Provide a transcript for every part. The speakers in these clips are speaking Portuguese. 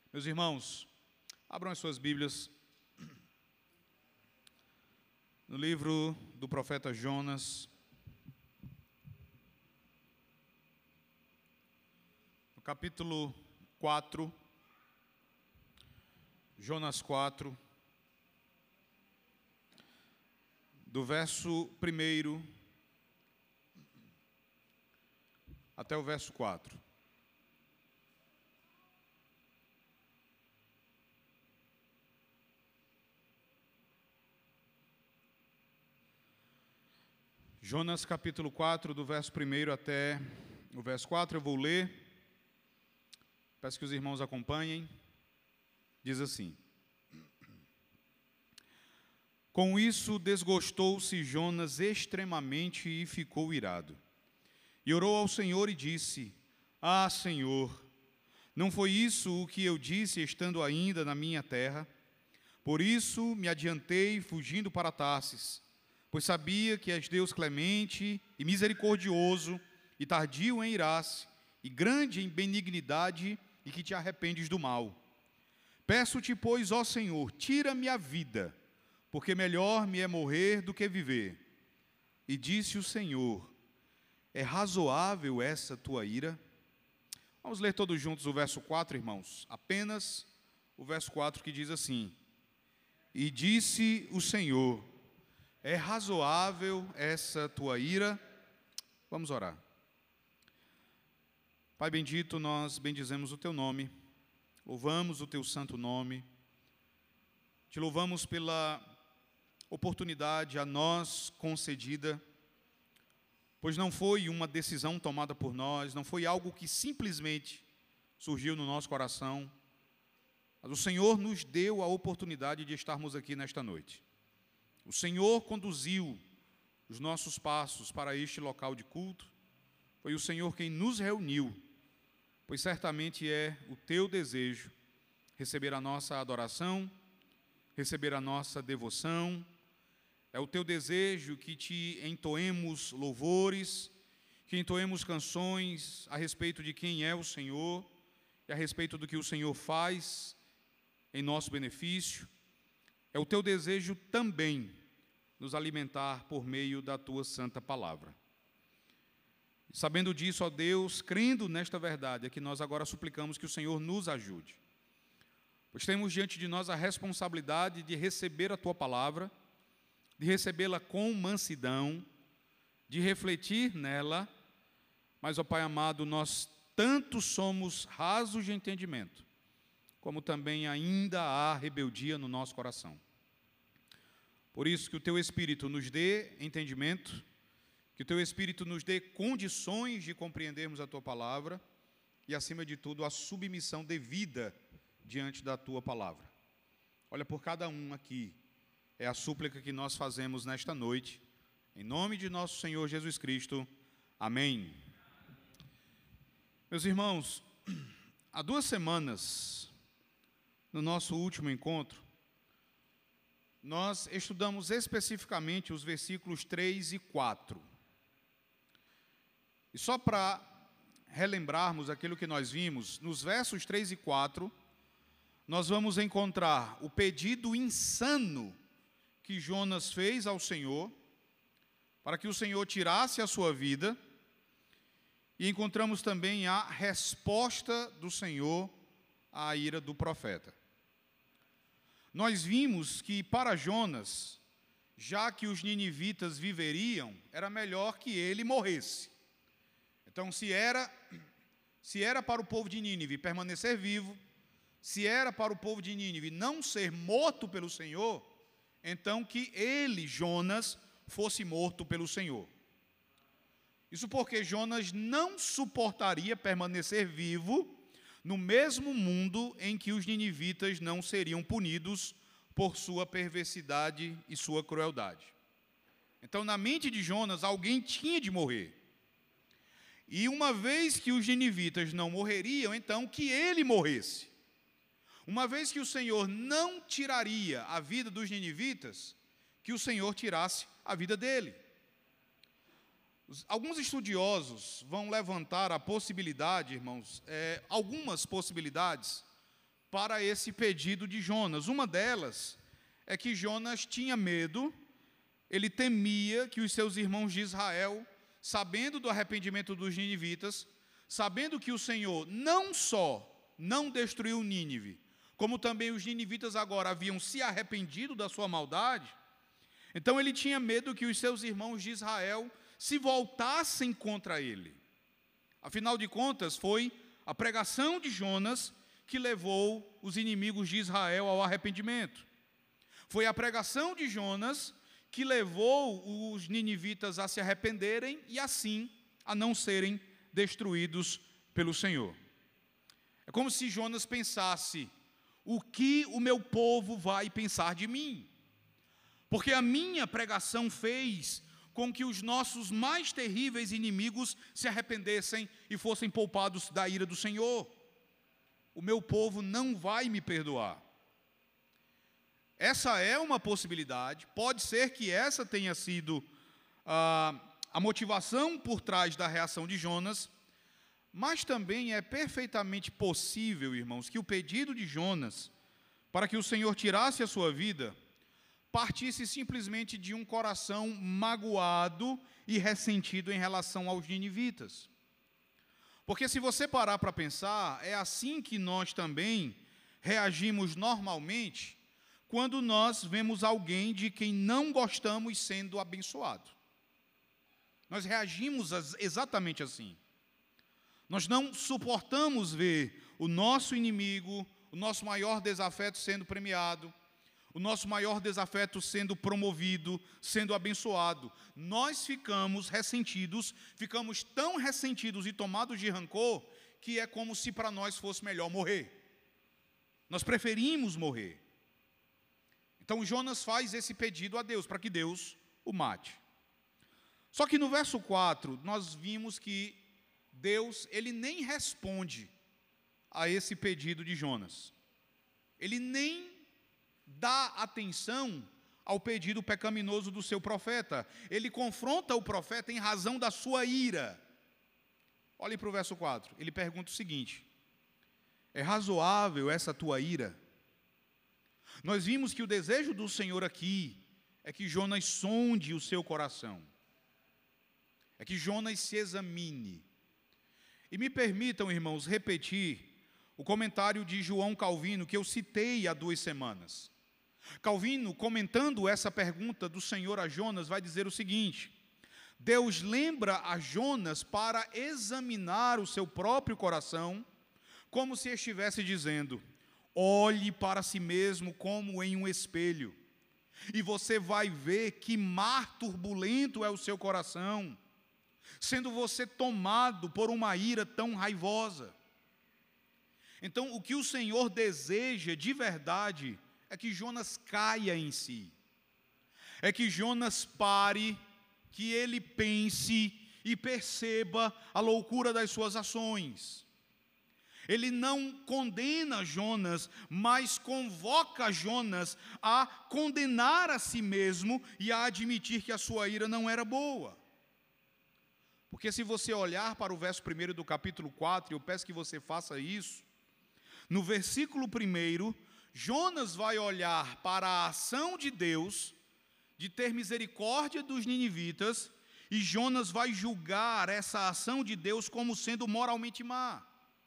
Meus irmãos, abram as suas Bíblias no livro do profeta Jonas, no capítulo 4, Jonas 4, do verso 1 até o verso 4. Jonas capítulo 4, do verso 1 até o verso 4, eu vou ler. Peço que os irmãos acompanhem. Diz assim: Com isso desgostou-se Jonas extremamente e ficou irado. E orou ao Senhor e disse: Ah, Senhor, não foi isso o que eu disse estando ainda na minha terra? Por isso me adiantei fugindo para Tarsis, pois sabia que és Deus clemente e misericordioso e tardio em irar-se e grande em benignidade e que te arrependes do mal. Peço-te, pois, ó Senhor, tira-me a vida, porque melhor me é morrer do que viver. E disse o Senhor: É razoável essa tua ira? Vamos ler todos juntos o verso 4, irmãos. Apenas o verso 4, que diz assim: E disse o Senhor: É razoável essa tua ira? Vamos orar. Pai bendito, nós bendizemos o teu nome, louvamos o teu santo nome, te louvamos pela oportunidade a nós concedida, pois não foi uma decisão tomada por nós, não foi algo que simplesmente surgiu no nosso coração, mas o Senhor nos deu a oportunidade de estarmos aqui nesta noite. O Senhor conduziu os nossos passos para este local de culto, foi o Senhor quem nos reuniu, pois certamente é o teu desejo receber a nossa adoração, receber a nossa devoção. É o teu desejo que te entoemos louvores, que entoemos canções a respeito de quem é o Senhor e a respeito do que o Senhor faz em nosso benefício. É o teu desejo também nos alimentar por meio da tua santa palavra. Sabendo disso, ó Deus, crendo nesta verdade, é que nós agora suplicamos que o Senhor nos ajude, pois temos diante de nós a responsabilidade de receber a tua palavra, de recebê-la com mansidão, de refletir nela, mas, ó Pai amado, nós tanto somos rasos de entendimento, como também ainda há rebeldia no nosso coração. Por isso, que o teu Espírito nos dê entendimento, que o teu Espírito nos dê condições de compreendermos a tua palavra e, acima de tudo, a submissão devida diante da tua palavra. Olha por cada um aqui, é a súplica que nós fazemos nesta noite, em nome de nosso Senhor Jesus Cristo. Amém. Meus irmãos, há 2 semanas, no nosso último encontro, nós estudamos especificamente os versículos 3 e 4. E só para relembrarmos aquilo que nós vimos, nos versos 3 e 4, nós vamos encontrar o pedido insano que Jonas fez ao Senhor, para que o Senhor tirasse a sua vida, e encontramos também a resposta do Senhor à ira do profeta. Nós vimos que para Jonas, já que os ninivitas viveriam, era melhor que ele morresse. Então, se era para o povo de Nínive permanecer vivo, se era para o povo de Nínive não ser morto pelo Senhor, então que ele, Jonas, fosse morto pelo Senhor. Isso porque Jonas não suportaria permanecer vivo no mesmo mundo em que os ninivitas não seriam punidos por sua perversidade e sua crueldade. Então, na mente de Jonas, alguém tinha de morrer. E uma vez que os ninivitas não morreriam, então que ele morresse. Uma vez que o Senhor não tiraria a vida dos ninivitas, que o Senhor tirasse a vida dele. Alguns estudiosos vão levantar a possibilidade, irmãos, algumas possibilidades para esse pedido de Jonas. Uma delas é que Jonas tinha medo, ele temia que os seus irmãos de Israel, sabendo do arrependimento dos ninivitas, sabendo que o Senhor não só não destruiu Nínive, como também os ninivitas agora haviam se arrependido da sua maldade, então ele tinha medo que os seus irmãos de Israel se voltassem contra ele. Afinal de contas, foi a pregação de Jonas que levou os inimigos de Israel ao arrependimento. Foi a pregação de Jonas que levou os ninivitas a se arrependerem e assim a não serem destruídos pelo Senhor. É como se Jonas pensasse: o que o meu povo vai pensar de mim? Porque a minha pregação fez com que os nossos mais terríveis inimigos se arrependessem e fossem poupados da ira do Senhor. O meu povo não vai me perdoar. Essa é uma possibilidade, pode ser que essa tenha sido a motivação por trás da reação de Jonas, mas também é perfeitamente possível, irmãos, que o pedido de Jonas para que o Senhor tirasse a sua vida partisse simplesmente de um coração magoado e ressentido em relação aos ninivitas. Porque se você parar para pensar, é assim que nós também reagimos normalmente quando nós vemos alguém de quem não gostamos sendo abençoado. Nós reagimos exatamente assim. Nós não suportamos ver o nosso inimigo, o nosso maior desafeto sendo premiado, o nosso maior desafeto sendo promovido, sendo abençoado. Nós ficamos ressentidos, ficamos tão ressentidos e tomados de rancor, que é como se para nós fosse melhor morrer. Nós preferimos morrer. Então Jonas faz esse pedido a Deus, para que Deus o mate. Só que no verso 4, nós vimos que Deus, ele nem responde a esse pedido de Jonas. Ele nem dá atenção ao pedido pecaminoso do seu profeta. Ele confronta o profeta em razão da sua ira. Olhe para o verso 4. Ele pergunta o seguinte: é razoável essa tua ira? Nós vimos que o desejo do Senhor aqui é que Jonas sonde o seu coração. É que Jonas se examine. E me permitam, irmãos, repetir o comentário de João Calvino, que eu citei há 2 semanas. Calvino, comentando essa pergunta do Senhor a Jonas, vai dizer o seguinte: Deus lembra a Jonas para examinar o seu próprio coração, como se estivesse dizendo: olhe para si mesmo como em um espelho, e você vai ver que mar turbulento é o seu coração, sendo você tomado por uma ira tão raivosa. Então, o que o Senhor deseja de verdade é que Jonas caia em si, é que Jonas pare, que ele pense e perceba a loucura das suas ações. Ele não condena Jonas, mas convoca Jonas a condenar a si mesmo e a admitir que a sua ira não era boa. Porque se você olhar para o verso 1 do capítulo 4, eu peço que você faça isso, no versículo 1, Jonas vai olhar para a ação de Deus, de ter misericórdia dos ninivitas, e Jonas vai julgar essa ação de Deus como sendo moralmente má.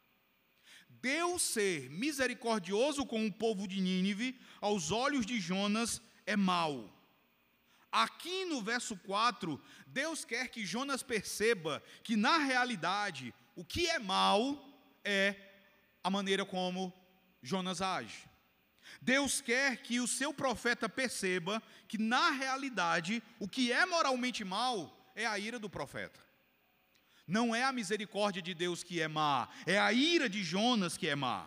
Deus ser misericordioso com o povo de Nínive, aos olhos de Jonas, é mau. Aqui no verso 4, Deus quer que Jonas perceba que, na realidade, o que é mau é a maneira como Jonas age. Deus quer que o seu profeta perceba que, na realidade, o que é moralmente mal é a ira do profeta. Não é a misericórdia de Deus que é má, é a ira de Jonas que é má.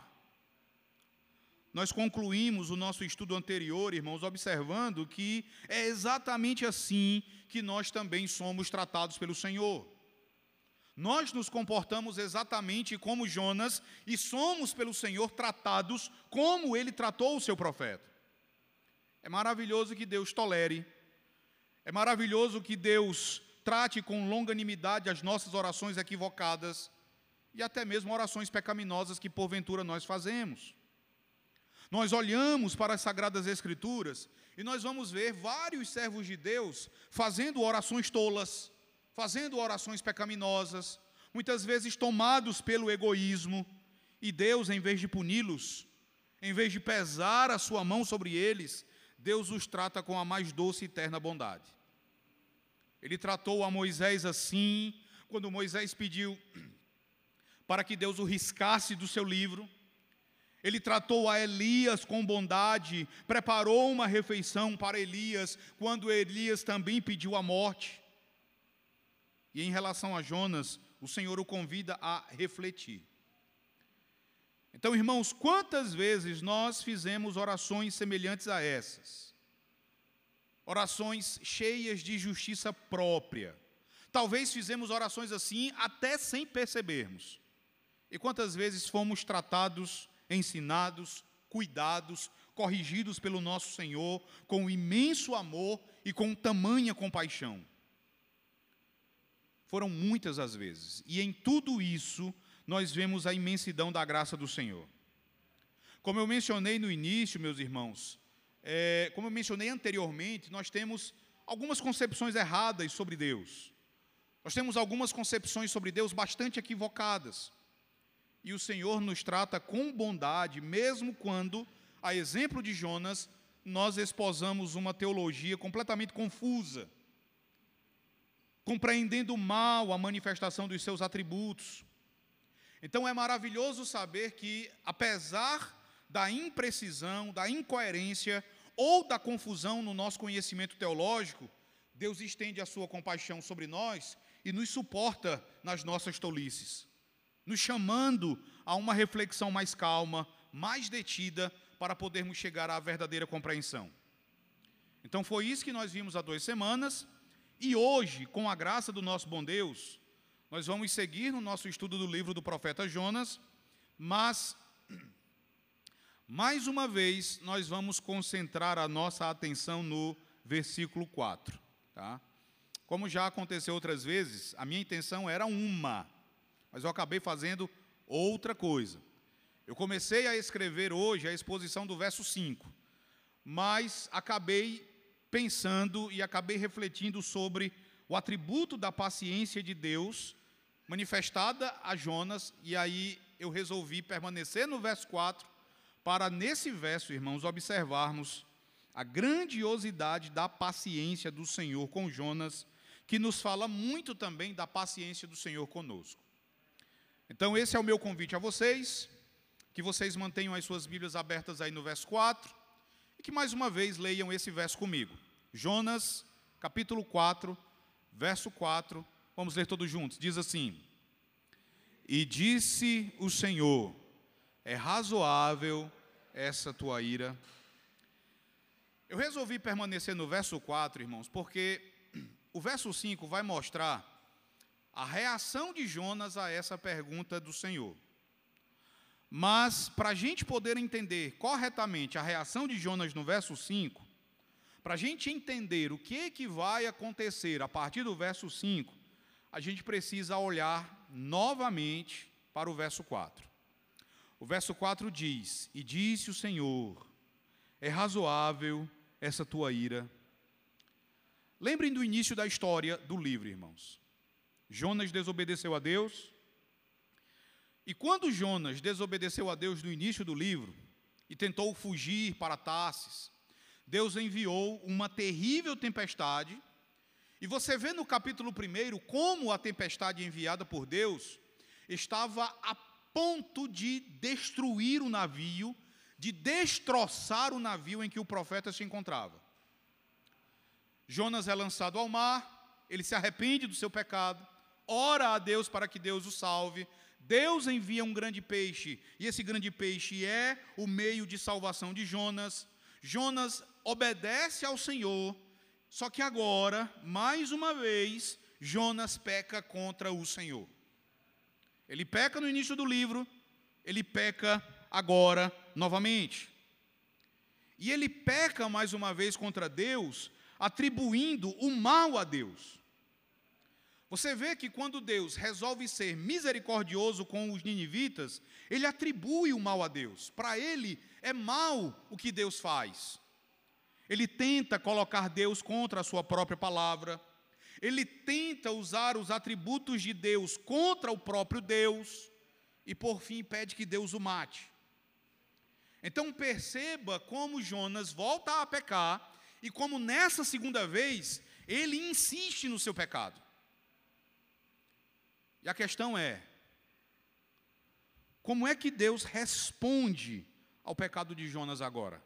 Nós concluímos o nosso estudo anterior, irmãos, observando que é exatamente assim que nós também somos tratados pelo Senhor. Nós nos comportamos exatamente como Jonas e somos pelo Senhor tratados como Ele tratou o seu profeta. É maravilhoso que Deus tolere, é maravilhoso que Deus trate com longanimidade as nossas orações equivocadas e até mesmo orações pecaminosas que porventura nós fazemos. Nós olhamos para as Sagradas Escrituras e nós vamos ver vários servos de Deus fazendo orações tolas, fazendo orações pecaminosas, muitas vezes tomados pelo egoísmo, e Deus, em vez de puni-los, em vez de pesar a sua mão sobre eles, Deus os trata com a mais doce e eterna bondade. Ele tratou a Moisés assim, quando Moisés pediu para que Deus o riscasse do seu livro. Ele tratou a Elias com bondade, preparou uma refeição para Elias, quando Elias também pediu a morte. E em relação a Jonas, o Senhor o convida a refletir. Então, irmãos, quantas vezes nós fizemos orações semelhantes a essas? Orações cheias de justiça própria. Talvez fizemos orações assim até sem percebermos. E quantas vezes fomos tratados, ensinados, cuidados, corrigidos pelo nosso Senhor com imenso amor e com tamanha compaixão? Foram muitas as vezes. E em tudo isso, nós vemos a imensidão da graça do Senhor. Como eu mencionei no início, meus irmãos, como eu mencionei anteriormente, nós temos algumas concepções erradas sobre Deus. Nós temos algumas concepções sobre Deus bastante equivocadas. E o Senhor nos trata com bondade, mesmo quando, a exemplo de Jonas, nós esposamos uma teologia completamente confusa, compreendendo mal a manifestação dos seus atributos. Então é maravilhoso saber que, apesar da imprecisão, da incoerência ou da confusão no nosso conhecimento teológico, Deus estende a sua compaixão sobre nós e nos suporta nas nossas tolices, nos chamando a uma reflexão mais calma, mais detida, para podermos chegar à verdadeira compreensão. Então foi isso que nós vimos há 2 semanas, e hoje, com a graça do nosso bom Deus, nós vamos seguir no nosso estudo do livro do profeta Jonas, mas, mais uma vez, nós vamos concentrar a nossa atenção no versículo 4. Tá? Como já aconteceu outras vezes, a minha intenção era uma, mas eu acabei fazendo outra coisa. Eu comecei a escrever hoje a exposição do verso 5, mas acabei pensando e acabei refletindo sobre o atributo da paciência de Deus manifestada a Jonas, e aí eu resolvi permanecer no verso 4, para nesse verso, irmãos, observarmos a grandiosidade da paciência do Senhor com Jonas, que nos fala muito também da paciência do Senhor conosco. Então esse é o meu convite a vocês, que vocês mantenham as suas Bíblias abertas aí no verso 4, e que mais uma vez leiam esse verso comigo. Jonas, capítulo 4, verso 4, vamos ler todos juntos, diz assim: E disse o Senhor, é razoável essa tua ira? Eu resolvi permanecer no verso 4, irmãos, porque o verso 5 vai mostrar a reação de Jonas a essa pergunta do Senhor. Mas, para a gente poder entender corretamente a reação de Jonas no verso 5, para a gente entender o que vai acontecer a partir do verso 5, a gente precisa olhar novamente para o verso 4. O verso 4 diz: E disse o Senhor, é razoável essa tua ira? Lembrem do início da história do livro, irmãos. Jonas desobedeceu a Deus, e quando Jonas desobedeceu a Deus no início do livro, e tentou fugir para Tarsis, Deus enviou uma terrível tempestade, e você vê no capítulo 1 como a tempestade enviada por Deus estava a ponto de destruir o navio, de destroçar o navio em que o profeta se encontrava. Jonas é lançado ao mar, ele se arrepende do seu pecado, ora a Deus para que Deus o salve, Deus envia um grande peixe, e esse grande peixe é o meio de salvação de Jonas. Jonas obedece ao Senhor, só que agora, mais uma vez, Jonas peca contra o Senhor. Ele peca no início do livro, ele peca agora novamente. E ele peca mais uma vez contra Deus, atribuindo o mal a Deus. Você vê que quando Deus resolve ser misericordioso com os ninivitas, ele atribui o mal a Deus. Para ele é mal o que Deus faz. Ele tenta colocar Deus contra a sua própria palavra. Ele tenta usar os atributos de Deus contra o próprio Deus. E por fim pede que Deus o mate. Então perceba como Jonas volta a pecar e como nessa segunda vez ele insiste no seu pecado. E a questão é, como é que Deus responde ao pecado de Jonas agora?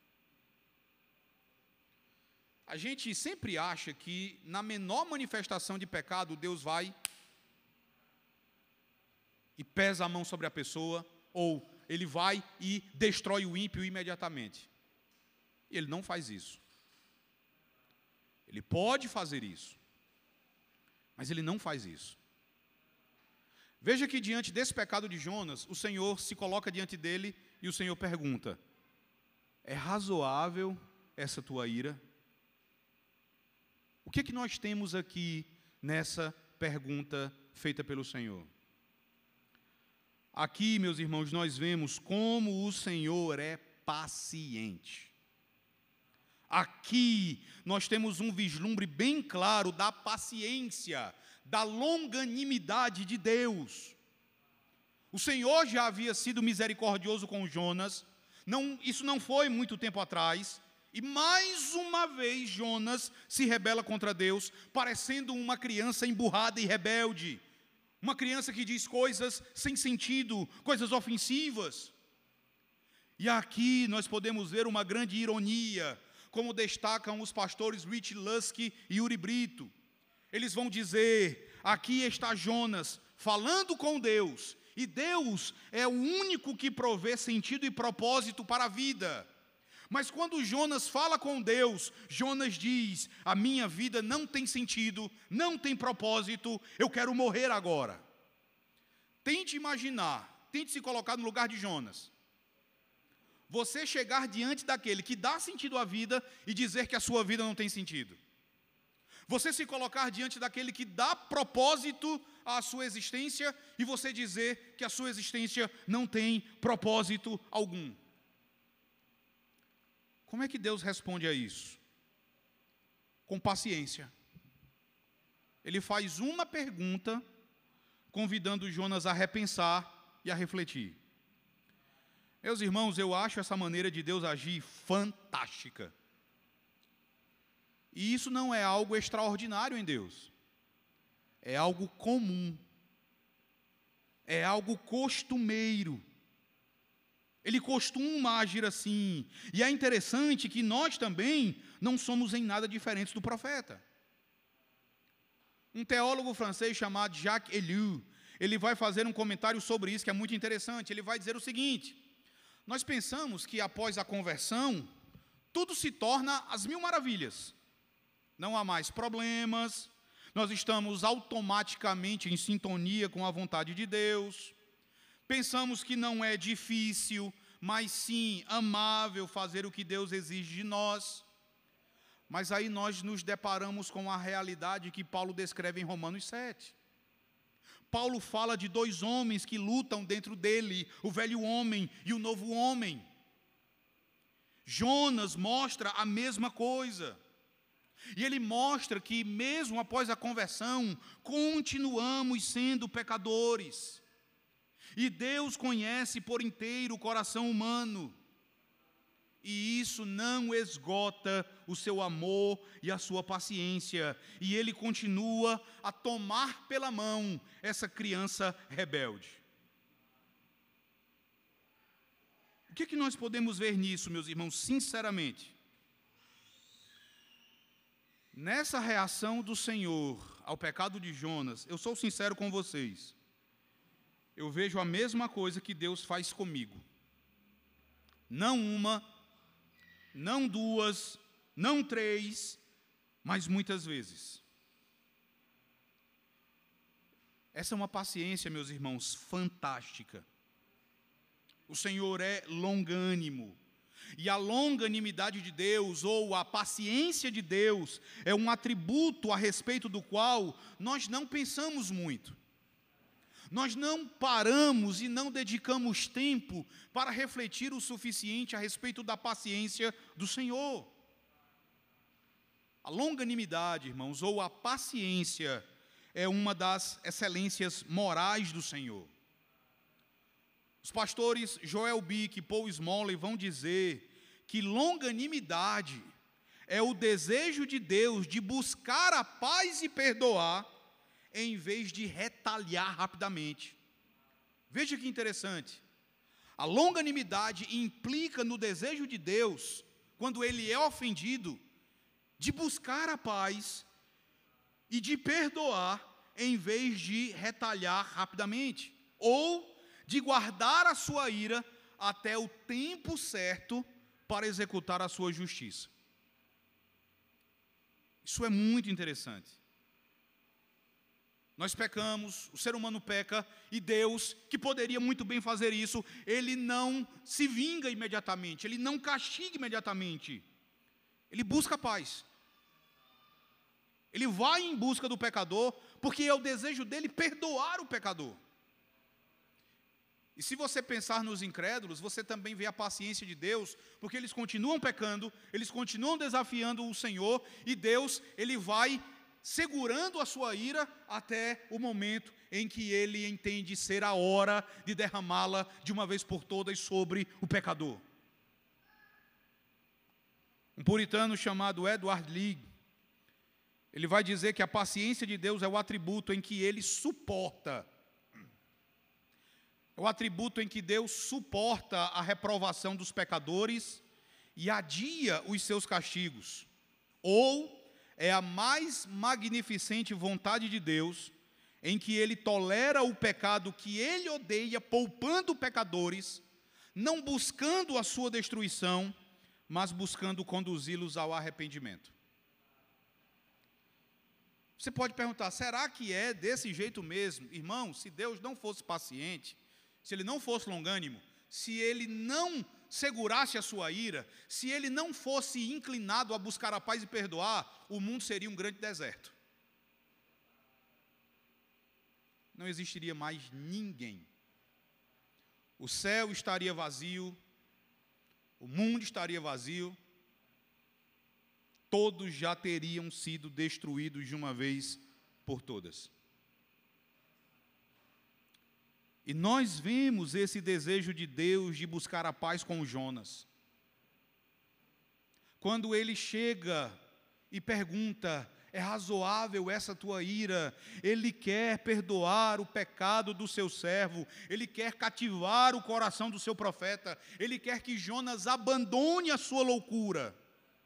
A gente sempre acha que na menor manifestação de pecado, Deus vai e pesa a mão sobre a pessoa, ou ele vai e destrói o ímpio imediatamente. E ele não faz isso. Ele pode fazer isso, mas ele não faz isso. Veja que diante desse pecado de Jonas, o Senhor se coloca diante dele e o Senhor pergunta: é razoável essa tua ira? O que é que nós temos aqui nessa pergunta feita pelo Senhor? Aqui, meus irmãos, nós vemos como o Senhor é paciente. Aqui nós temos um vislumbre bem claro da paciência, da longanimidade de Deus. O Senhor já havia sido misericordioso com Jonas, isso não foi muito tempo atrás, e mais uma vez Jonas se rebela contra Deus, parecendo uma criança emburrada e rebelde, uma criança que diz coisas sem sentido, coisas ofensivas. E aqui nós podemos ver uma grande ironia, como destacam os pastores Rich Lusky e Uri Brito. Eles vão dizer: aqui está Jonas falando com Deus, e Deus é o único que provê sentido e propósito para a vida. Mas quando Jonas fala com Deus, Jonas diz: a minha vida não tem sentido, não tem propósito, eu quero morrer agora. Tente imaginar, tente se colocar no lugar de Jonas. Você chegar diante daquele que dá sentido à vida e dizer que a sua vida não tem sentido. Você se colocar diante daquele que dá propósito à sua existência e você dizer que a sua existência não tem propósito algum. Como é que Deus responde a isso? Com paciência. Ele faz uma pergunta, convidando Jonas a repensar e a refletir. Meus irmãos, eu acho essa maneira de Deus agir fantástica. E isso não é algo extraordinário em Deus. É algo comum. É algo costumeiro. Ele costuma agir assim. E é interessante que nós também não somos em nada diferentes do profeta. Um teólogo francês chamado Jacques Ellul, ele vai fazer um comentário sobre isso que é muito interessante. Ele vai dizer o seguinte: nós pensamos que após a conversão, tudo se torna às mil maravilhas. Não há mais problemas, nós estamos automaticamente em sintonia com a vontade de Deus. Pensamos que não é difícil, mas sim amável fazer o que Deus exige de nós. Mas aí nós nos deparamos com a realidade que Paulo descreve em Romanos 7. Paulo fala de dois homens que lutam dentro dele, o velho homem e o novo homem. Jonas mostra a mesma coisa. E ele mostra que mesmo após a conversão, continuamos sendo pecadores. E Deus conhece por inteiro o coração humano. E isso não esgota o seu amor e a sua paciência. E ele continua a tomar pela mão essa criança rebelde. O que nós podemos ver nisso, meus irmãos, sinceramente? Nessa reação do Senhor ao pecado de Jonas, eu sou sincero com vocês, eu vejo a mesma coisa que Deus faz comigo. Não uma, não duas, não três, mas muitas vezes. Essa é uma paciência, meus irmãos, fantástica. O Senhor é longânimo. E a longanimidade de Deus, ou a paciência de Deus, é um atributo a respeito do qual nós não pensamos muito. Nós não paramos e não dedicamos tempo para refletir o suficiente a respeito da paciência do Senhor. A longanimidade, irmãos, ou a paciência, é uma das excelências morais do Senhor. Os pastores Joel Bick e Paul Smalley vão dizer que longanimidade é o desejo de Deus de buscar a paz e perdoar, em vez de retaliar rapidamente. Veja que interessante. A longanimidade implica no desejo de Deus, quando ele é ofendido, de buscar a paz e de perdoar, em vez de retalhar rapidamente, ou de guardar a sua ira até o tempo certo para executar a sua justiça. Isso é muito interessante. Nós pecamos, o ser humano peca, e Deus, que poderia muito bem fazer isso, ele não se vinga imediatamente, ele não castiga imediatamente, ele busca a paz. Ele vai em busca do pecador, porque é o desejo dele perdoar o pecador. E se você pensar nos incrédulos, você também vê a paciência de Deus, porque eles continuam pecando, eles continuam desafiando o Senhor, e Deus, ele vai segurando a sua ira até o momento em que ele entende ser a hora de derramá-la de uma vez por todas sobre o pecador. Um puritano chamado Edward Leigh, ele vai dizer que a paciência de Deus é o atributo em que ele suporta. É o atributo em que Deus suporta a reprovação dos pecadores e adia os seus castigos. Ou é a mais magnificente vontade de Deus, em que ele tolera o pecado que ele odeia, poupando pecadores, não buscando a sua destruição, mas buscando conduzi-los ao arrependimento. Você pode perguntar, será que é desse jeito mesmo? Irmão, se Deus não fosse paciente, se ele não fosse longânimo, se ele não segurasse a sua ira, se ele não fosse inclinado a buscar a paz e perdoar, o mundo seria um grande deserto. Não existiria mais ninguém. O céu estaria vazio, o mundo estaria vazio, todos já teriam sido destruídos de uma vez por todas. E nós vemos esse desejo de Deus de buscar a paz com Jonas. Quando ele chega e pergunta, é razoável essa tua ira? Ele quer perdoar o pecado do seu servo, ele quer cativar o coração do seu profeta, ele quer que Jonas abandone a sua loucura.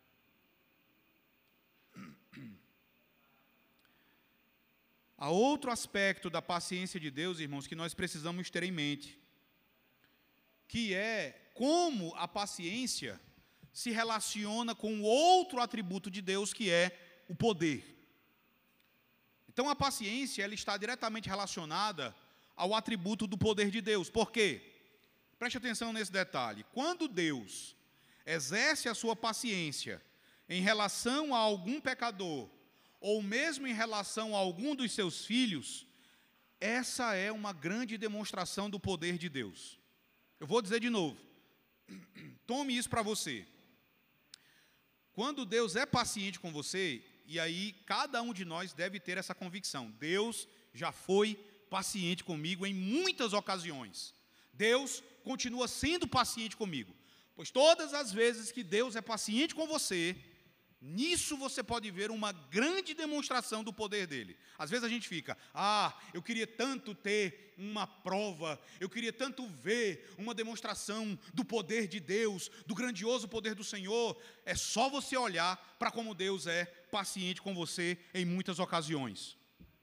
Há outro aspecto da paciência de Deus, irmãos, que nós precisamos ter em mente, que é como a paciência se relaciona com o outro atributo de Deus, que é o poder. Então, a paciência, ela está diretamente relacionada ao atributo do poder de Deus. Por quê? Preste atenção nesse detalhe. Quando Deus exerce a sua paciência em relação a algum pecador, ou mesmo em relação a algum dos seus filhos, essa é uma grande demonstração do poder de Deus. Eu vou dizer de novo, tome isso para você. Quando Deus é paciente com você, e aí cada um de nós deve ter essa convicção, Deus já foi paciente comigo em muitas ocasiões. Deus continua sendo paciente comigo, pois todas as vezes que Deus é paciente com você, nisso você pode ver uma grande demonstração do poder dele. Às vezes a gente fica, eu queria tanto ter uma prova, eu queria tanto ver uma demonstração do poder de Deus, do grandioso poder do Senhor. É só você olhar para como Deus é paciente com você em muitas ocasiões.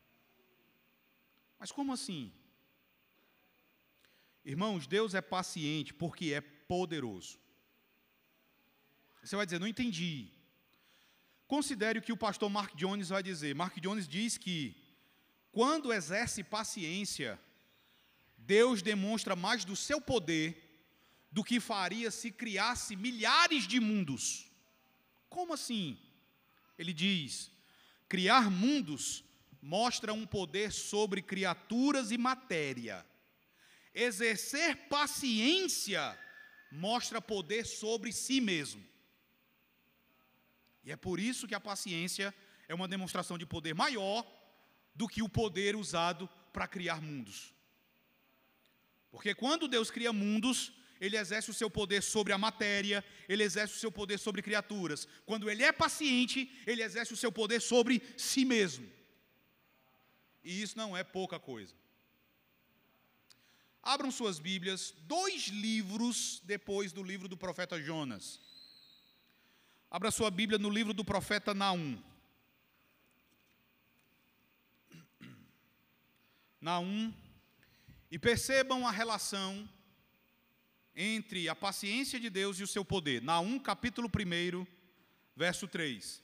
Mas como assim? Irmãos, Deus é paciente porque é poderoso. Você vai dizer, não entendi. Considere o que o pastor Mark Jones vai dizer. Mark Jones diz que, quando exerce paciência, Deus demonstra mais do seu poder do que faria se criasse milhares de mundos. Como assim? Ele diz: criar mundos mostra um poder sobre criaturas e matéria. Exercer paciência mostra poder sobre si mesmo. E é por isso que a paciência é uma demonstração de poder maior do que o poder usado para criar mundos. Porque quando Deus cria mundos, Ele exerce o seu poder sobre a matéria, Ele exerce o seu poder sobre criaturas. Quando Ele é paciente, Ele exerce o seu poder sobre si mesmo. E isso não é pouca coisa. Abram suas Bíblias, 2 livros depois do livro do profeta Jonas. Abra sua Bíblia no livro do profeta Naum. Naum, e percebam a relação entre a paciência de Deus e o seu poder. Naum, capítulo 1, verso 3.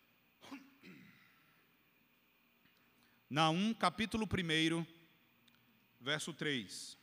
Naum, capítulo 1, verso 3.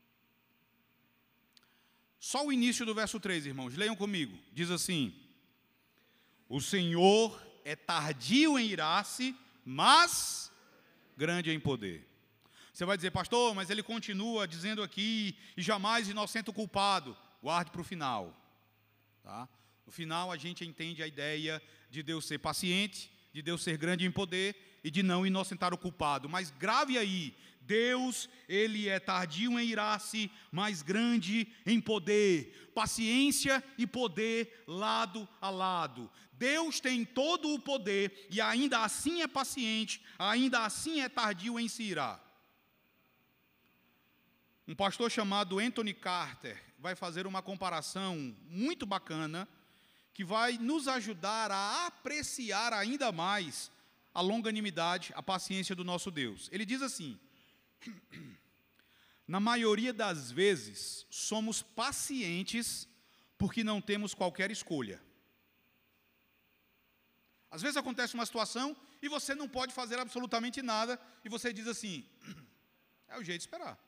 Só o início do verso 3, irmãos, leiam comigo. Diz assim: o Senhor é tardio em irar-se, mas grande em poder. Você vai dizer: pastor, mas ele continua dizendo aqui, e jamais inocente o culpado. Guarde para o final. Tá? No final a gente entende a ideia de Deus ser paciente, de Deus ser grande em poder e de não inocentar o culpado. Mas grave aí, Deus, Ele é tardio em irar-se, mas grande em poder. Paciência e poder lado a lado. Deus tem todo o poder e ainda assim é paciente, ainda assim é tardio em se irar. Um pastor chamado Anthony Carter vai fazer uma comparação muito bacana, que vai nos ajudar a apreciar ainda mais a longanimidade, a paciência do nosso Deus. Ele diz assim: na maioria das vezes, somos pacientes porque não temos qualquer escolha. Às vezes acontece uma situação e você não pode fazer absolutamente nada, e você diz assim: é o jeito de esperar.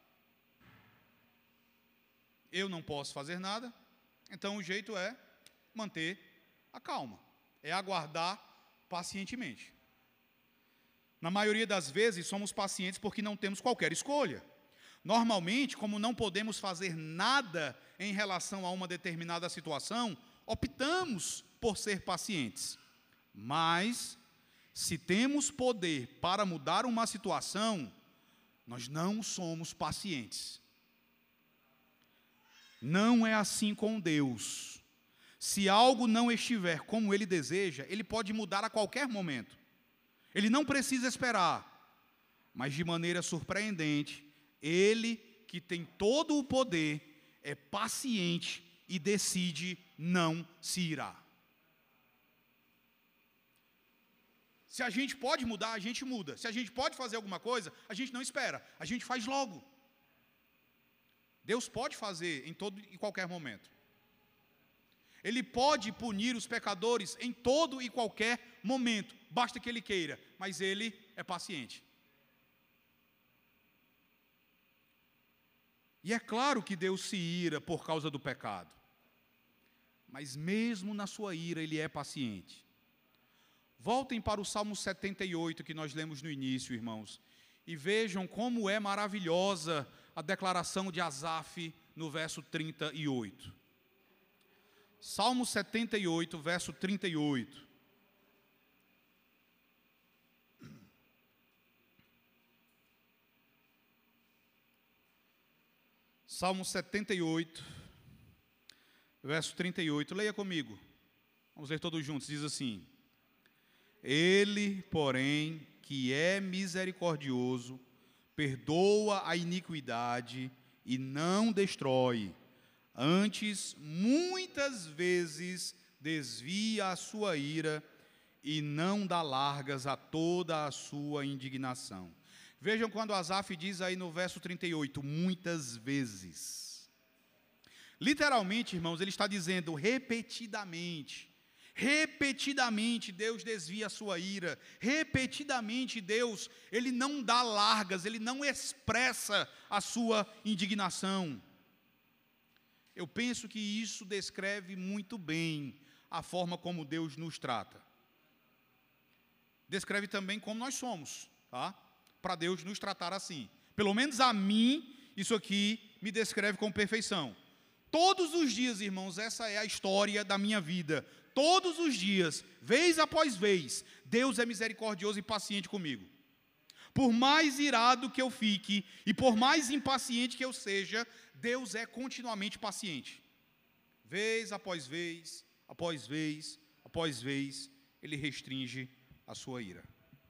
Eu não posso fazer nada, então o jeito é manter a calma, é aguardar pacientemente. Na maioria das vezes, somos pacientes porque não temos qualquer escolha. Normalmente, como não podemos fazer nada em relação a uma determinada situação, optamos por ser pacientes. Mas, se temos poder para mudar uma situação, nós não somos pacientes. Não é assim com Deus. Se algo não estiver como Ele deseja, Ele pode mudar a qualquer momento. Ele não precisa esperar. Mas de maneira surpreendente, Ele, que tem todo o poder, é paciente e decide não se irar. Se a gente pode mudar, a gente muda. Se a gente pode fazer alguma coisa, a gente não espera, a gente faz logo. Deus pode fazer em todo e qualquer momento. Ele pode punir os pecadores em todo e qualquer momento, basta que Ele queira, mas Ele é paciente. E é claro que Deus se ira por causa do pecado, mas mesmo na sua ira Ele é paciente. Voltem para o Salmo 78 que nós lemos no início, irmãos, e vejam como é maravilhosa a declaração de Asaf no verso 38. Salmo 78, verso 38. Salmo 78, verso 38. Leia comigo. Vamos ler todos juntos. Diz assim: Ele, porém, que é misericordioso, perdoa a iniquidade e não destrói. Antes, muitas vezes, desvia a sua ira e não dá largas a toda a sua indignação. Vejam quando Asaf diz aí no verso 38, muitas vezes. Literalmente, irmãos, ele está dizendo repetidamente. Repetidamente Deus desvia a sua ira. Repetidamente Deus, Ele não dá largas, Ele não expressa a sua indignação. eu penso que isso descreve muito bem a forma como Deus nos trata. Descreve também como nós somos, tá? Para Deus nos tratar assim. Pelo menos a mim, isso aqui me descreve com perfeição. Todos os dias, irmãos, essa é a história da minha vida. Todos os dias, vez após vez, Deus é misericordioso e paciente comigo. Por mais irado que eu fique e por mais impaciente que eu seja, Deus é continuamente paciente. Vez após vez, após vez, após vez, Ele restringe a sua ira.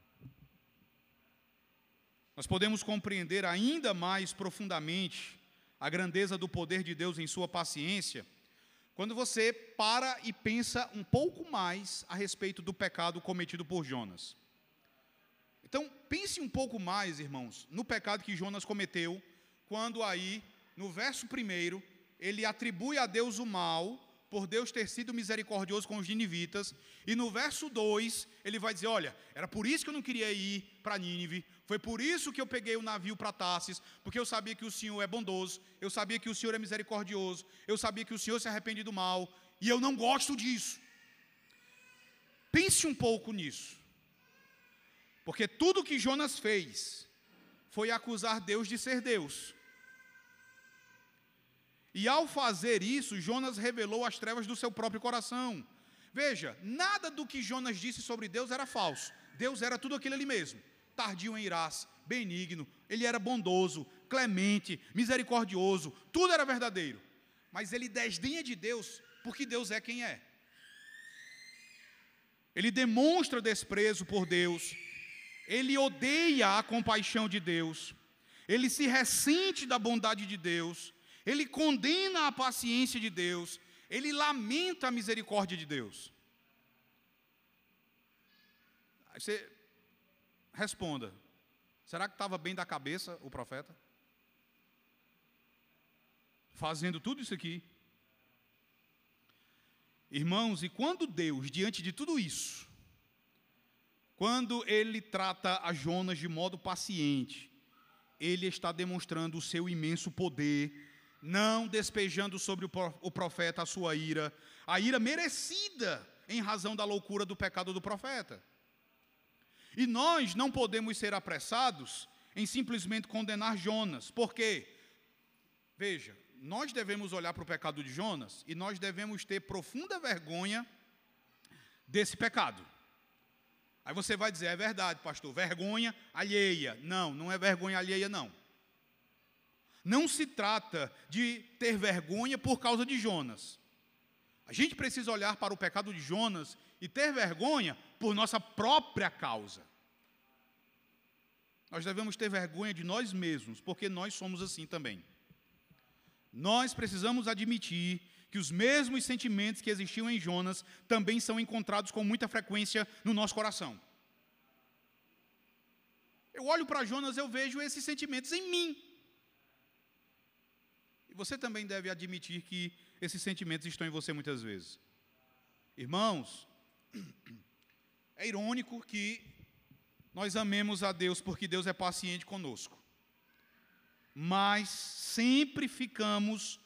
Nós podemos compreender ainda mais profundamente a grandeza do poder de Deus em sua paciência quando você para e pensa um pouco mais a respeito do pecado cometido por Jonas. Então, pense um pouco mais, irmãos, no pecado que Jonas cometeu, quando aí, no verso 1, ele atribui a Deus o mal, por Deus ter sido misericordioso com os ninivitas, e no verso 2, ele vai dizer, olha, era por isso que eu não queria ir para Nínive, foi por isso que eu peguei o navio para Tarsis, porque eu sabia que o Senhor é bondoso, eu sabia que o Senhor é misericordioso, eu sabia que o Senhor se arrepende do mal, e eu não gosto disso. Pense um pouco nisso. Porque tudo que Jonas fez foi acusar Deus de ser Deus. E ao fazer isso, Jonas revelou as trevas do seu próprio coração. Veja, nada do que Jonas disse sobre Deus era falso. Deus era tudo aquilo ali mesmo. Tardio em irar-se, benigno, ele era bondoso, clemente, misericordioso, tudo era verdadeiro. Mas ele desdenha de Deus porque Deus é quem é. Ele demonstra desprezo por Deus. Ele odeia a compaixão de Deus, ele se ressente da bondade de Deus, ele condena a paciência de Deus, ele lamenta a misericórdia de Deus. Aí você responda, será que estava bem da cabeça o profeta? Fazendo tudo isso aqui? Irmãos, e quando Deus, diante de tudo isso, quando Ele trata a Jonas de modo paciente, Ele está demonstrando o seu imenso poder, não despejando sobre o profeta a sua ira, a ira merecida em razão da loucura do pecado do profeta. E nós não podemos ser apressados em simplesmente condenar Jonas, porque, veja, nós devemos olhar para o pecado de Jonas e nós devemos ter profunda vergonha desse pecado. Aí você vai dizer, é verdade, pastor, vergonha alheia. Não, não é vergonha alheia, não. Não se trata de ter vergonha por causa de Jonas. A gente precisa olhar para o pecado de Jonas e ter vergonha por nossa própria causa. Nós devemos ter vergonha de nós mesmos, porque nós somos assim também. Nós precisamos admitir que os mesmos sentimentos que existiam em Jonas também são encontrados com muita frequência no nosso coração. Eu olho para Jonas, eu vejo esses sentimentos em mim. E você também deve admitir que esses sentimentos estão em você muitas vezes. Irmãos, é irônico que nós amemos a Deus porque Deus é paciente conosco. Mas sempre ficamos,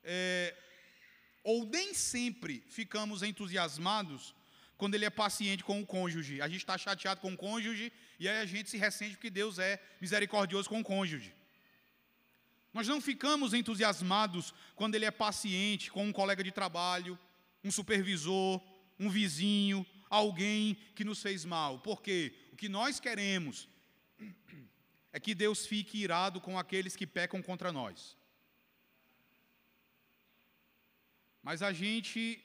ou nem sempre ficamos entusiasmados quando Ele é paciente com o cônjuge. A gente está chateado com o cônjuge e aí a gente se ressente porque Deus é misericordioso com o cônjuge. Nós não ficamos entusiasmados quando Ele é paciente com um colega de trabalho, um supervisor, um vizinho, alguém que nos fez mal. Por quê? O que nós queremos é que Deus fique irado com aqueles que pecam contra nós. Mas a gente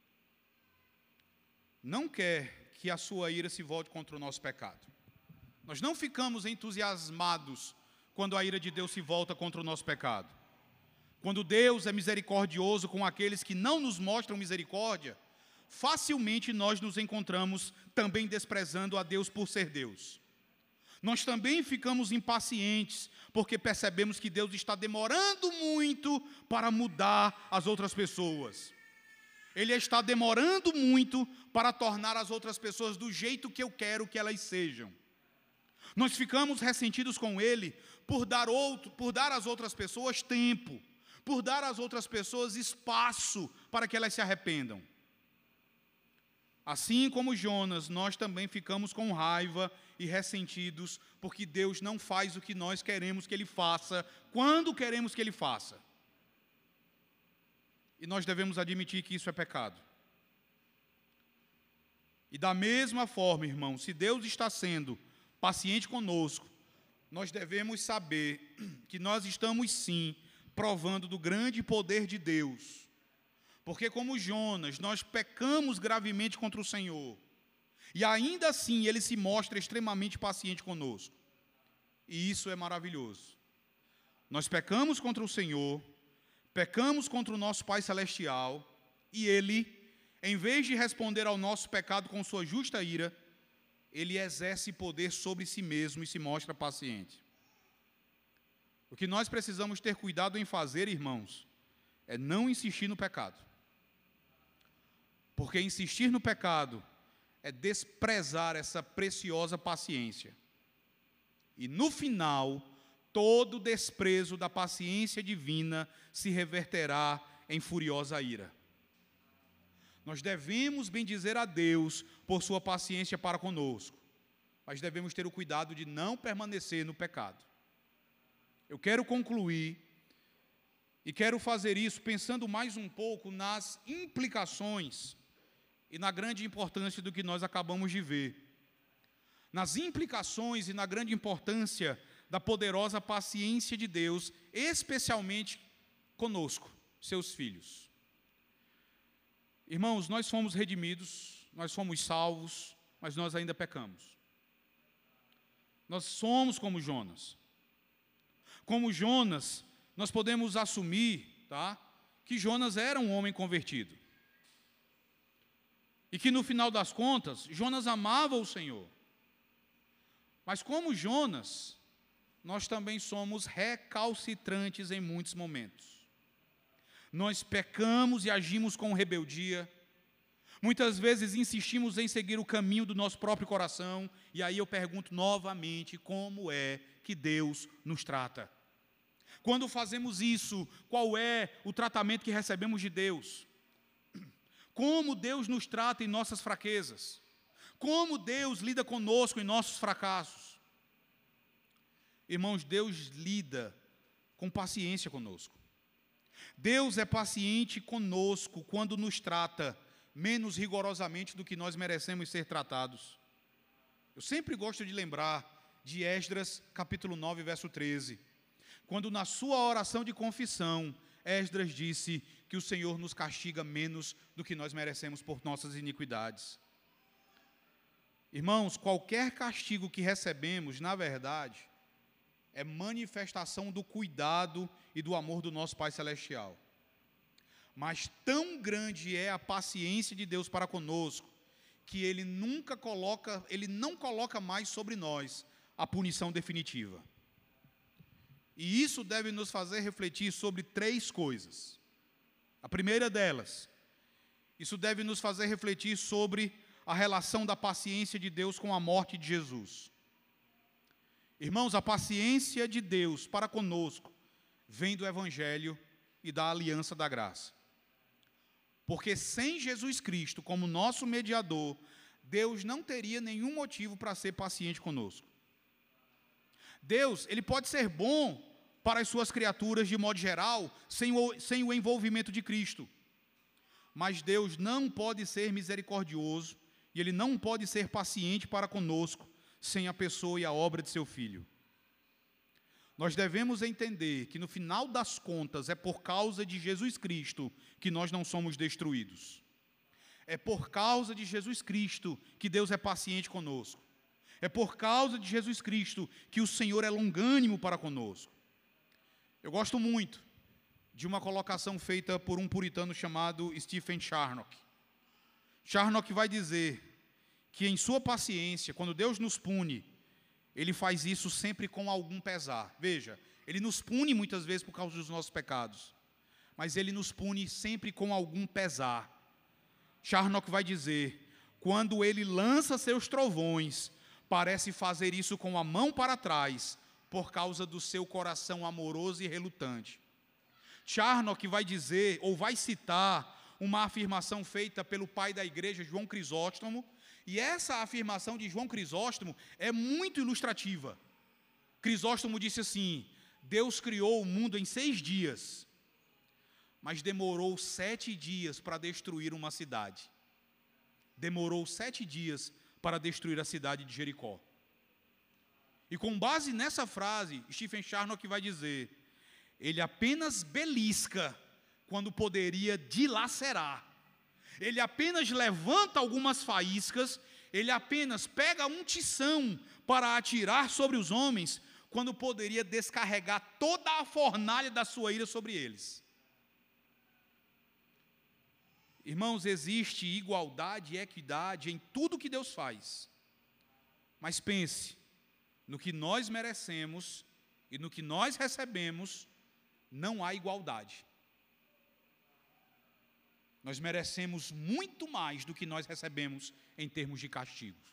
não quer que a sua ira se volte contra o nosso pecado. Nós não ficamos entusiasmados quando a ira de Deus se volta contra o nosso pecado. Quando Deus é misericordioso com aqueles que não nos mostram misericórdia, facilmente nós nos encontramos também desprezando a Deus por ser Deus. Nós também ficamos impacientes, porque percebemos que Deus está demorando muito para mudar as outras pessoas. Ele está demorando muito para tornar as outras pessoas do jeito que eu quero que elas sejam. Nós ficamos ressentidos com Ele por dar às outras pessoas tempo, por dar às outras pessoas espaço para que elas se arrependam. Assim como Jonas, nós também ficamos com raiva e ressentidos, porque Deus não faz o que nós queremos que Ele faça, quando queremos que Ele faça. E nós devemos admitir que isso é pecado. E da mesma forma, irmão, se Deus está sendo paciente conosco, nós devemos saber que nós estamos sim provando do grande poder de Deus. Porque como Jonas, nós pecamos gravemente contra o Senhor. E ainda assim Ele se mostra extremamente paciente conosco. E isso é maravilhoso. Nós pecamos contra o Senhor, pecamos contra o nosso Pai Celestial, e Ele, em vez de responder ao nosso pecado com sua justa ira, Ele exerce poder sobre si mesmo e se mostra paciente. O que nós precisamos ter cuidado em fazer, irmãos, é não insistir no pecado. Porque insistir no pecado é desprezar essa preciosa paciência. E no final, todo desprezo da paciência divina se reverterá em furiosa ira. Nós devemos bendizer a Deus por sua paciência para conosco, mas devemos ter o cuidado de não permanecer no pecado. Eu quero concluir, e quero fazer isso pensando mais um pouco nas implicações e na grande importância do que nós acabamos de ver. Nas implicações e na grande importância da poderosa paciência de Deus, especialmente conosco, seus filhos. Irmãos, nós fomos redimidos, nós fomos salvos, mas nós ainda pecamos. Nós somos como Jonas. Como Jonas, nós podemos assumir, que Jonas era um homem convertido. E que no final das contas, Jonas amava o Senhor. Mas como Jonas, nós também somos recalcitrantes em muitos momentos. Nós pecamos e agimos com rebeldia. Muitas vezes insistimos em seguir o caminho do nosso próprio coração. E aí eu pergunto novamente, como é que Deus nos trata? Quando fazemos isso, qual é o tratamento que recebemos de Deus? Como Deus nos trata em nossas fraquezas? Como Deus lida conosco em nossos fracassos? Irmãos, Deus lida com paciência conosco. Deus é paciente conosco quando nos trata menos rigorosamente do que nós merecemos ser tratados. Eu sempre gosto de lembrar de Esdras, capítulo 9, verso 13. Quando na sua oração de confissão, Esdras disse que o Senhor nos castiga menos do que nós merecemos por nossas iniquidades. Irmãos, qualquer castigo que recebemos, na verdade, é manifestação do cuidado e do amor do nosso Pai Celestial. Mas tão grande é a paciência de Deus para conosco, que Ele não coloca mais sobre nós a punição definitiva. E isso deve nos fazer refletir sobre 3 coisas. A primeira delas, isso deve nos fazer refletir sobre a relação da paciência de Deus com a morte de Jesus. Irmãos, a paciência de Deus para conosco vem do Evangelho e da aliança da graça. Porque sem Jesus Cristo como nosso mediador, Deus não teria nenhum motivo para ser paciente conosco. Deus, Ele pode ser bom para as suas criaturas de modo geral, sem o envolvimento de Cristo. Mas Deus não pode ser misericordioso e Ele não pode ser paciente para conosco sem a pessoa e a obra de seu Filho. Nós devemos entender que no final das contas é por causa de Jesus Cristo que nós não somos destruídos. É por causa de Jesus Cristo que Deus é paciente conosco. É por causa de Jesus Cristo que o Senhor é longânimo para conosco. Eu gosto muito de uma colocação feita por um puritano chamado Stephen Charnock. Charnock vai dizer que em sua paciência, quando Deus nos pune, Ele faz isso sempre com algum pesar. Veja, Ele nos pune muitas vezes por causa dos nossos pecados, mas Ele nos pune sempre com algum pesar. Charnock vai dizer, quando Ele lança seus trovões, parece fazer isso com a mão para trás, por causa do seu coração amoroso e relutante. Charnock vai dizer, ou vai citar, uma afirmação feita pelo pai da igreja, João Crisóstomo, e essa afirmação de João Crisóstomo é muito ilustrativa. Crisóstomo disse assim: Deus criou o mundo em 6 dias, mas demorou 7 dias para destruir uma cidade. Demorou 7 dias para destruir a cidade de Jericó. E com base nessa frase, Stephen Charnock vai dizer: ele apenas belisca quando poderia dilacerar. Ele apenas levanta algumas faíscas, ele apenas pega um tição para atirar sobre os homens, quando poderia descarregar toda a fornalha da sua ira sobre eles. Irmãos, existe igualdade e equidade em tudo que Deus faz. Mas pense, no que nós merecemos e no que nós recebemos, não há igualdade. Nós merecemos muito mais do que nós recebemos em termos de castigo.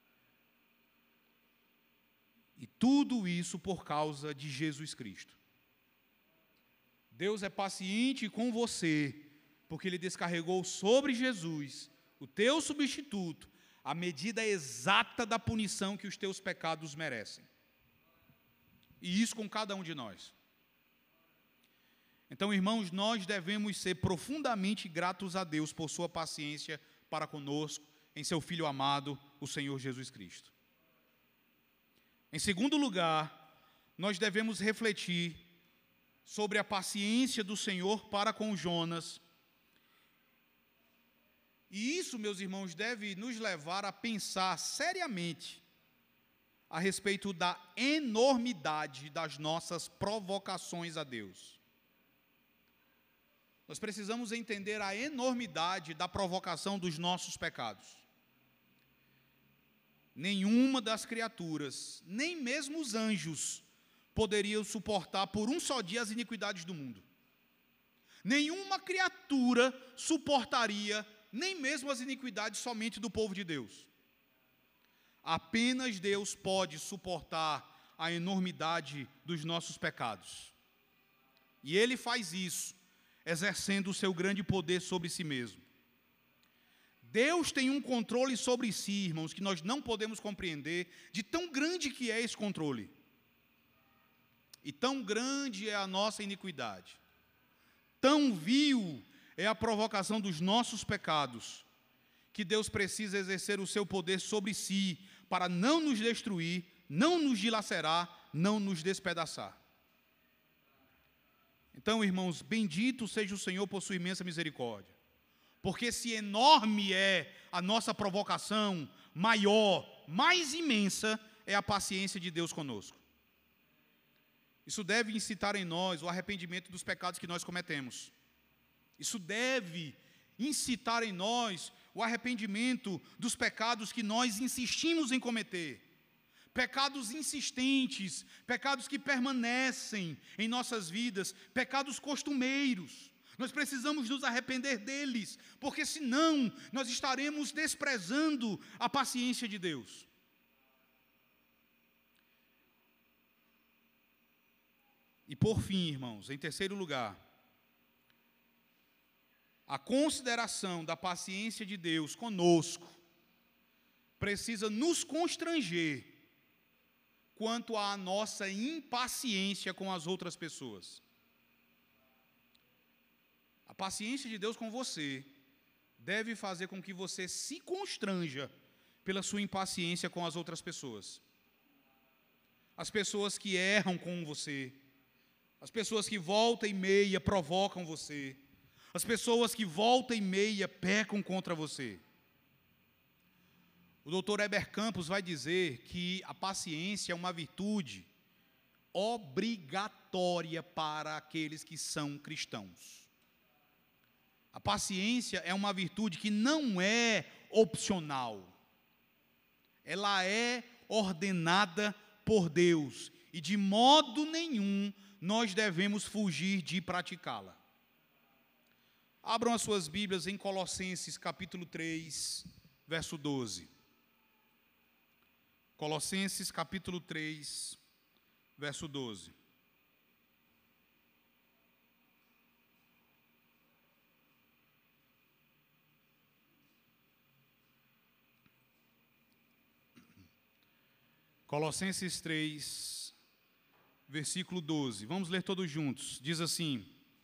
E tudo isso por causa de Jesus Cristo. Deus é paciente com você, porque Ele descarregou sobre Jesus, o teu substituto, a medida exata da punição que os teus pecados merecem. E isso com cada um de nós. Então, irmãos, nós devemos ser profundamente gratos a Deus por sua paciência para conosco, em seu Filho amado, o Senhor Jesus Cristo. Em segundo lugar, nós devemos refletir sobre a paciência do Senhor para com Jonas. E isso, meus irmãos, deve nos levar a pensar seriamente a respeito da enormidade das nossas provocações a Deus. Nós precisamos entender a enormidade da provocação dos nossos pecados. Nenhuma das criaturas, nem mesmo os anjos, poderiam suportar por um só dia as iniquidades do mundo. Nenhuma criatura suportaria nem mesmo as iniquidades somente do povo de Deus. Apenas Deus pode suportar a enormidade dos nossos pecados. E Ele faz isso, exercendo o seu grande poder sobre si mesmo. Deus tem um controle sobre si, irmãos, que nós não podemos compreender, de tão grande que é esse controle. E tão grande é a nossa iniquidade. Tão vil é a provocação dos nossos pecados, que Deus precisa exercer o seu poder sobre si, para não nos destruir, não nos dilacerar, não nos despedaçar. Então, irmãos, bendito seja o Senhor por sua imensa misericórdia, porque se enorme é a nossa provocação, maior, mais imensa é a paciência de Deus conosco. Isso deve incitar em nós o arrependimento dos pecados que nós cometemos. Isso deve incitar em nós o arrependimento dos pecados que nós insistimos em cometer. Pecados insistentes, pecados que permanecem em nossas vidas, pecados costumeiros. Nós precisamos nos arrepender deles, porque senão nós estaremos desprezando a paciência de Deus. E por fim, irmãos, em terceiro lugar, a consideração da paciência de Deus conosco precisa nos constranger quanto à nossa impaciência com as outras pessoas. A paciência de Deus com você deve fazer com que você se constranja pela sua impaciência com as outras pessoas. As pessoas que erram com você, as pessoas que volta e meia provocam você, as pessoas que volta e meia pecam contra você. O Dr. Heber Campos vai dizer que a paciência é uma virtude obrigatória para aqueles que são cristãos. A paciência é uma virtude que não é opcional. Ela é ordenada por Deus e de modo nenhum nós devemos fugir de praticá-la. Abram as suas Bíblias em Colossenses capítulo 3, verso 12. Colossenses capítulo 3, verso 12. Colossenses 3, versículo 12. Vamos ler todos juntos. Diz assim: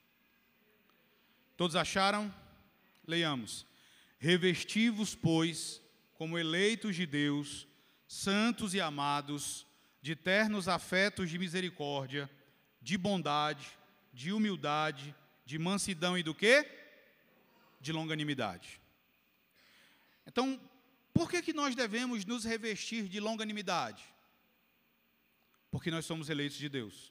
todos acharam? Leiamos. Revesti-vos, pois, como eleitos de Deus, santos e amados, de ternos afetos de misericórdia, de bondade, de humildade, de mansidão e do quê? De longanimidade. Então, por que nós devemos nos revestir de longanimidade? Porque nós somos eleitos de Deus.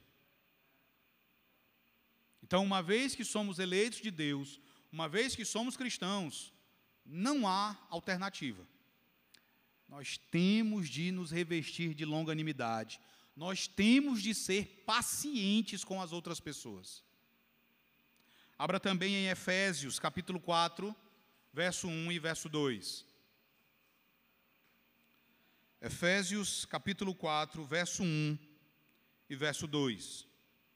Então, uma vez que somos eleitos de Deus, uma vez que somos cristãos, não há alternativa. Nós temos de nos revestir de longanimidade. Nós temos de ser pacientes com as outras pessoas. Abra também em Efésios, capítulo 4, verso 1 e verso 2. Efésios, capítulo 4, verso 1 e verso 2.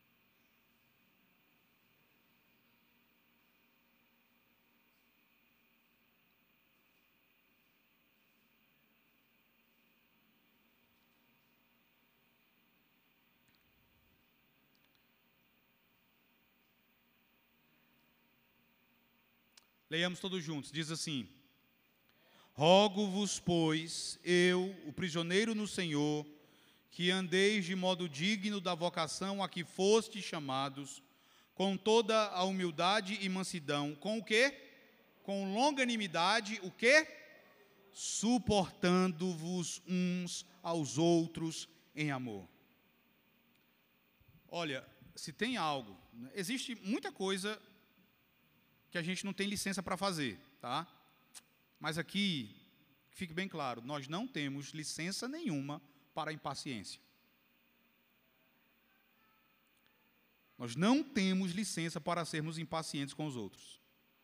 Leiamos todos juntos, diz assim: rogo-vos, pois, eu, o prisioneiro no Senhor, que andeis de modo digno da vocação a que fostes chamados, com toda a humildade e mansidão, com o quê? Com longanimidade, o quê? Suportando-vos uns aos outros em amor. Olha, se tem algo, existe muita coisa que a gente não tem licença para fazer, tá? Mas aqui, fique bem claro, nós não temos licença nenhuma para a impaciência. Nós não temos licença para sermos impacientes com os outros.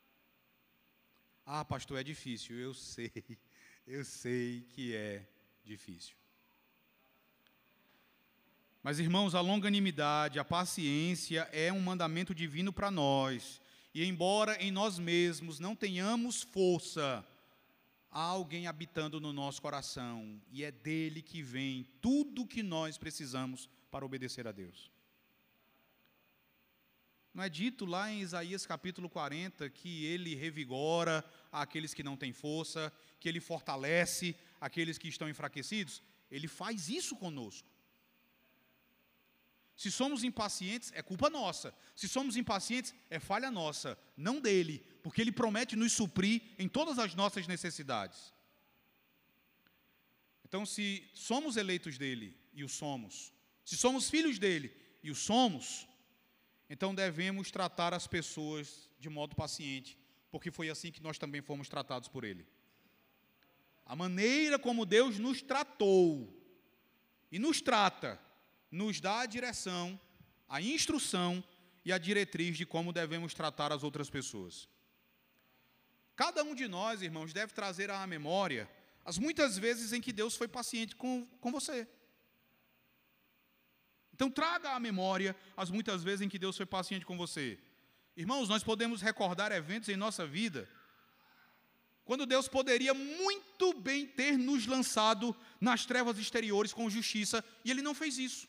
Ah, pastor, é difícil. Eu sei que é difícil. Mas, irmãos, a longanimidade, a paciência é um mandamento divino para nós. E embora em nós mesmos não tenhamos força, há alguém habitando no nosso coração, e é dele que vem tudo que nós precisamos para obedecer a Deus. Não é dito lá em Isaías capítulo 40 que ele revigora aqueles que não têm força, que ele fortalece aqueles que estão enfraquecidos? Ele faz isso conosco. Se somos impacientes, é culpa nossa. Se somos impacientes, é falha nossa, não dele, porque ele promete nos suprir em todas as nossas necessidades. Então, se somos eleitos dele, e o somos, se somos filhos dele, e o somos, então devemos tratar as pessoas de modo paciente, porque foi assim que nós também fomos tratados por ele. A maneira como Deus nos tratou e nos trata, nos dá a direção, a instrução e a diretriz de como devemos tratar as outras pessoas. Cada um de nós, irmãos, deve trazer à memória as muitas vezes em que Deus foi paciente com você. Então, traga à memória as muitas vezes em que Deus foi paciente com você. Irmãos, nós podemos recordar eventos em nossa vida quando Deus poderia muito bem ter nos lançado nas trevas exteriores com justiça, e Ele não fez isso.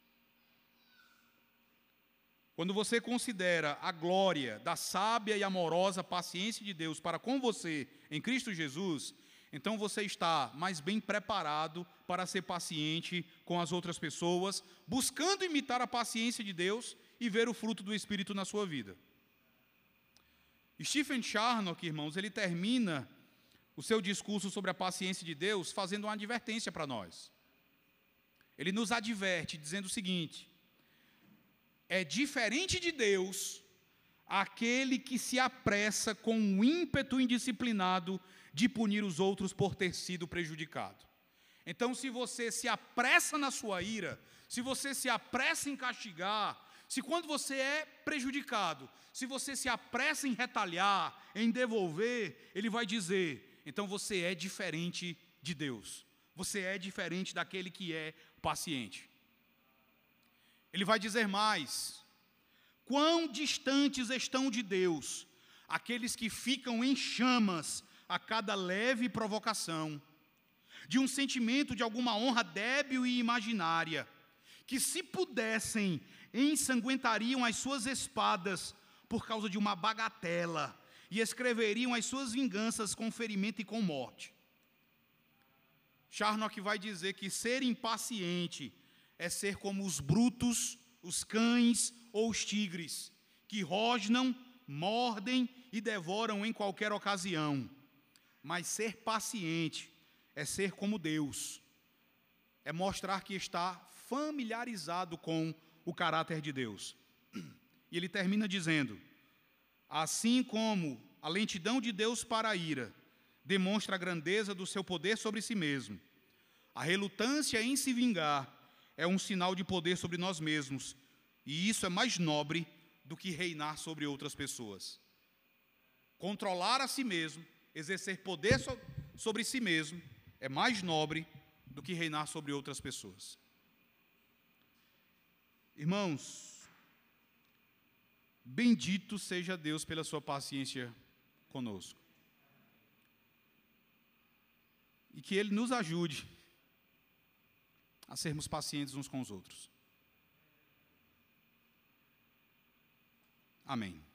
Quando você considera a glória da sábia e amorosa paciência de Deus para com você em Cristo Jesus, então você está mais bem preparado para ser paciente com as outras pessoas, buscando imitar a paciência de Deus e ver o fruto do Espírito na sua vida. Stephen Charnock, irmãos, ele termina o seu discurso sobre a paciência de Deus fazendo uma advertência para nós. Ele nos adverte dizendo o seguinte: é diferente de Deus aquele que se apressa com um ímpeto indisciplinado de punir os outros por ter sido prejudicado. Então, se você se apressa na sua ira, se você se apressa em castigar, se quando você é prejudicado, se você se apressa em retalhar, em devolver, ele vai dizer, então você é diferente de Deus. Você é diferente daquele que é paciente. Ele vai dizer mais: quão distantes estão de Deus aqueles que ficam em chamas a cada leve provocação, de um sentimento de alguma honra débil e imaginária, que, se pudessem, ensanguentariam as suas espadas por causa de uma bagatela e escreveriam as suas vinganças com ferimento e com morte. Charnock vai dizer que ser impaciente é ser como os brutos, os cães ou os tigres, que rosnam, mordem e devoram em qualquer ocasião. Mas ser paciente é ser como Deus, é mostrar que está familiarizado com o caráter de Deus. E ele termina dizendo: assim como a lentidão de Deus para a ira demonstra a grandeza do seu poder sobre si mesmo, a relutância em se vingar é um sinal de poder sobre nós mesmos, e isso é mais nobre do que reinar sobre outras pessoas. Controlar a si mesmo, exercer poder sobre si mesmo, é mais nobre do que reinar sobre outras pessoas. Irmãos, bendito seja Deus pela sua paciência conosco. E que Ele nos ajude a sermos pacientes uns com os outros. Amém.